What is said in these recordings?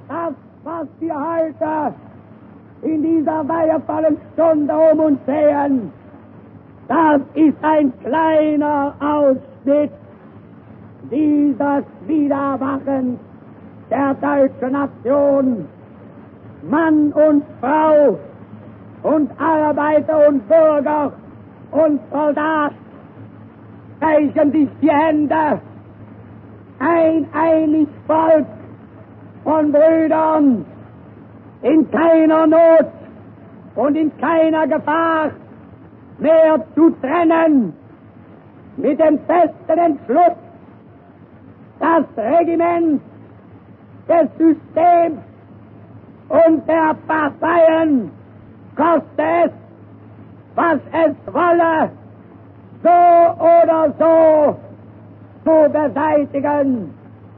Das, was wir heute in dieser weihevollen Stunde um uns sehen, das ist ein kleiner Ausschnitt dieses Wiedererwachens der deutschen Nation. Mann und Frau und Arbeiter und Bürger und Soldat reichen sich die Hände, ein einig Volk von Brüdern, in keiner Not und in keiner Gefahr mehr zu trennen, mit dem festen Entschluss, das Regiment des Systems und der Parteien, koste es, was es wolle, so oder so zu beseitigen.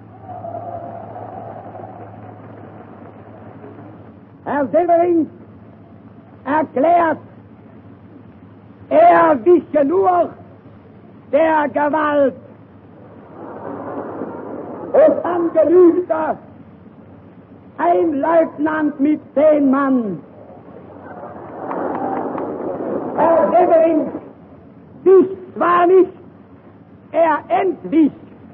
Herr Silberling erklärt, er wiche nur der Gewalt. Und dann genügt er ein Leutnant mit 10 Mann. Herr Silberling wich zwar nicht, er entwich.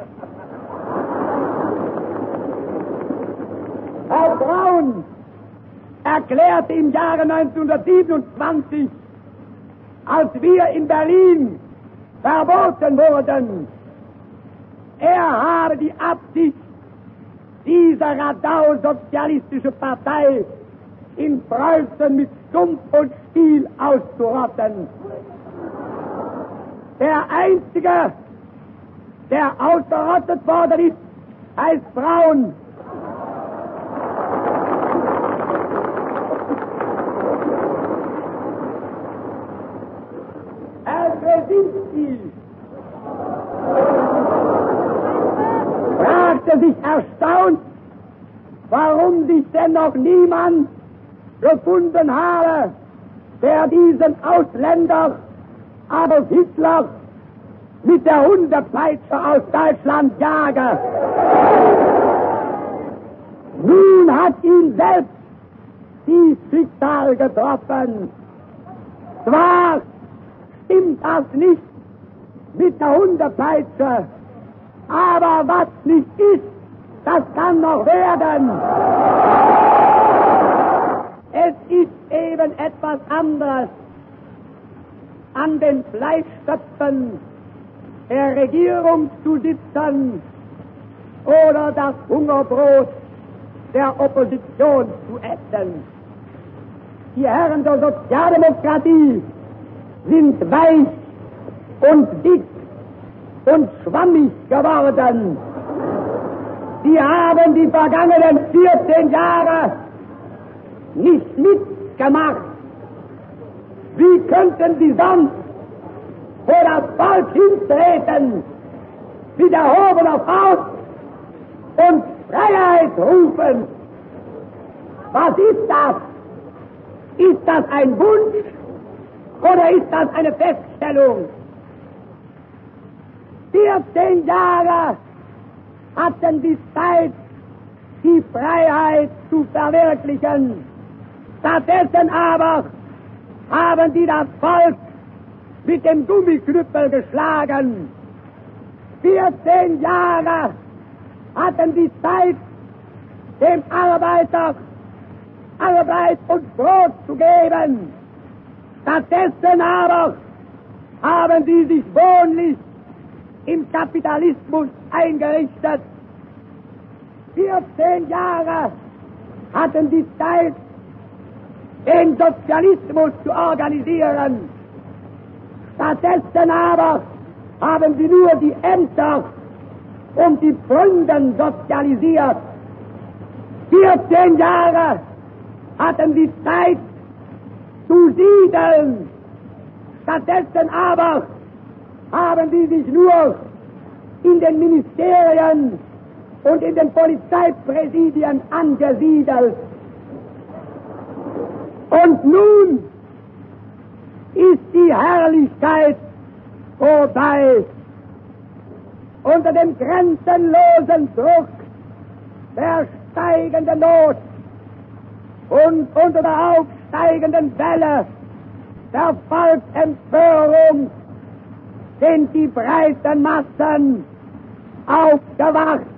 Herr Braun erklärte im Jahre 1927, als wir in Berlin verboten wurden, er habe die Absicht, diese Radau-sozialistische Partei in Preußen mit Stumpf und Stiel auszurotten. Der Einzige, der ausgerottet worden ist, heißt Braun. Herr Brzezinski fragte sich erstaunt, warum sich denn noch niemand gefunden habe, der diesen Ausländer Adolf Hitler mit der Hundepeitsche aus Deutschland jage. Nun hat ihn selbst die Schicksal getroffen. Zwar stimmt das nicht mit der Hundepeitsche, aber was nicht ist, das kann noch werden. Es ist eben etwas anderes an den Fleischtöpfen der Regierung zu sitzen oder das Hungerbrot der Opposition zu essen. Die Herren der Sozialdemokratie sind weich und dick und schwammig geworden. Sie haben die vergangenen 14 Jahre nicht mitgemacht. Wie könnten sie sonst vor das Volk hintreten, mit erhobener Faust und Freiheit rufen? Was ist das? Ist das ein Wunsch oder ist das eine Feststellung? 14 Jahre hatten die Zeit, die Freiheit zu verwirklichen. Stattdessen aber haben die das Volk mit dem Gummiknüppel geschlagen. 14 Jahre hatten die Zeit, dem Arbeiter Arbeit und Brot zu geben. Stattdessen aber haben sie sich wohnlich im Kapitalismus eingerichtet. 14 Jahre hatten die Zeit, den Sozialismus zu organisieren. Stattdessen aber haben sie nur die Ämter und die Pfründen sozialisiert. 14 Jahre hatten sie Zeit zu siedeln. Stattdessen aber haben sie sich nur in den Ministerien und in den Polizeipräsidien angesiedelt. Und nun ist die Herrlichkeit vorbei. Unter dem grenzenlosen Druck der steigenden Not und unter der aufsteigenden Welle der Volksempörung sind die breiten Massen aufgewacht